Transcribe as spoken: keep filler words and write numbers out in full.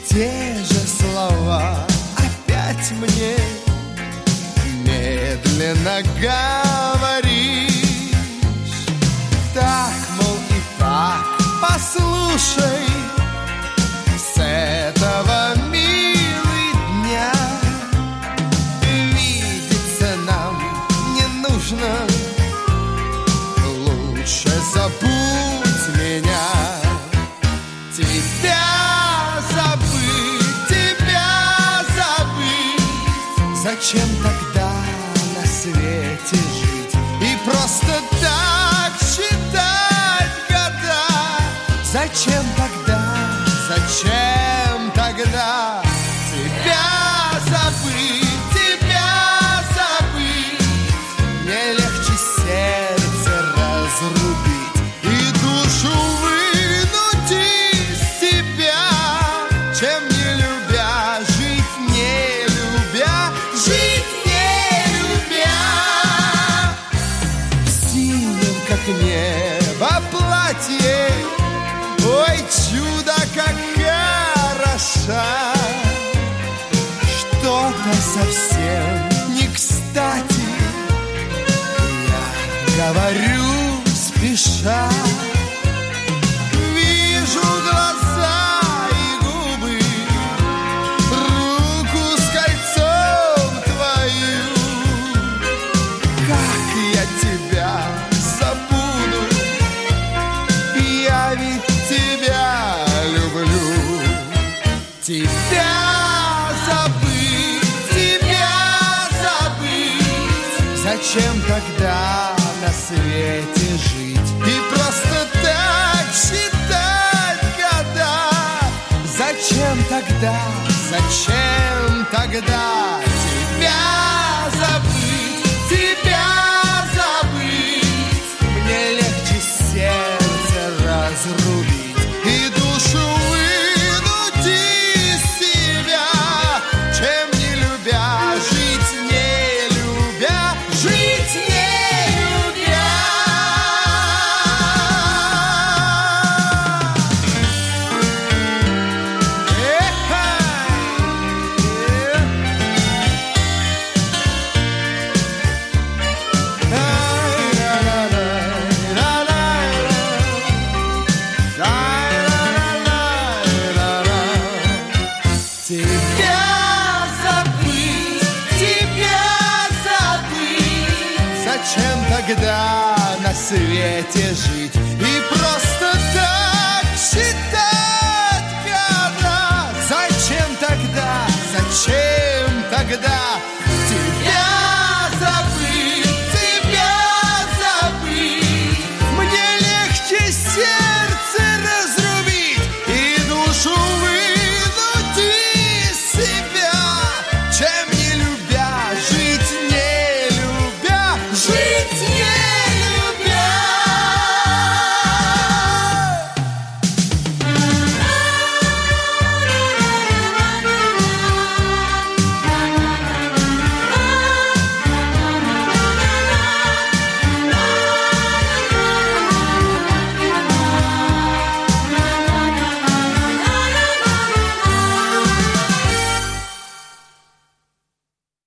те же слова опять мне медленно говоришь. Так, мол, и так, послушай, с этого, милый, дня видеться нам не нужно, лучше забудь меня. Тебя забыть, тебя забыть, зачем тогда на свете жить и просто так считать года? Зачем тогда, зачем тогда тебя забыть, тебя забыть? Мне легче сердце разрубить и душу вынуть из тебя, чем не любя, жить не любя, жить не любя. В синем, как небо, платье, ой, чудо, как хороша. Что-то совсем не кстати, я говорю спеша. Вижу глаза и губы, руку с кольцом твою. Как я тебя забуду, я ведь тебя люблю. Тебя забыть, тебя забыть, зачем тогда на свете жить и просто так считать года? Зачем тогда, зачем тогда тебя забыть, тебя забыть? Мне легче сердце разрубить и душу вынуть из себя, чем не любя, жить не любя, жить не любя. Тебя забыть, тебя забыть, зачем тогда на свете жить и просто так считать года? Зачем тогда, зачем тогда